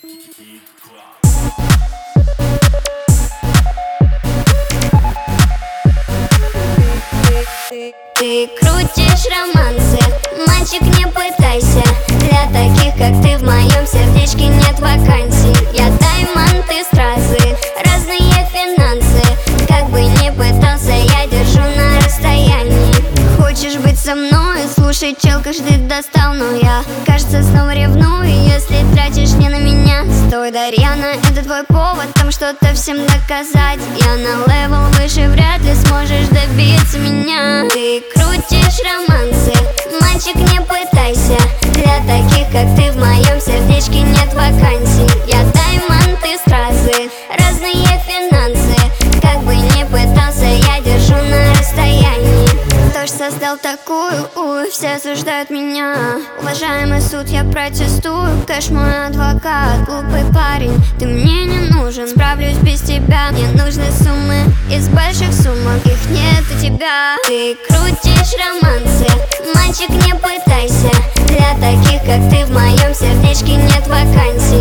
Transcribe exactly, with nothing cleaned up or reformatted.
Ты крутишь романсы, мальчик, не пытайся. Для таких, как ты, в моем сердечке нет вакансий. Я даймонд и стразы, разные финансы. Как бы ни пытался, я держу на расстоянии. Хочешь быть со мной? Слушай, чел, каждый достал, но я, кажется, снова ревную. Если тратишь не на меня, стой, Дарьяна, это твой повод там что-то всем доказать. Я на левел выше, вряд ли сможешь добиться меня. Ты крутишь романсы, мальчик, не пытайся. Для таких, как ты, в моем сердечке нет вакансий. Я даймонд и стразы, разные финансы. Как бы ни пытался, я держу на расстоянии. Кто ж создал такую, уй, все осуждают меня. Уважаемый суд, я протестую. Кэш мой адвокат, глупый парень, ты мне не нужен. Справлюсь без тебя, мне нужны суммы из больших сумок, их нет у тебя. Ты крутишь романсы, мальчик, не пытайся. Для таких, как ты, в моем сердечке нет вакансий.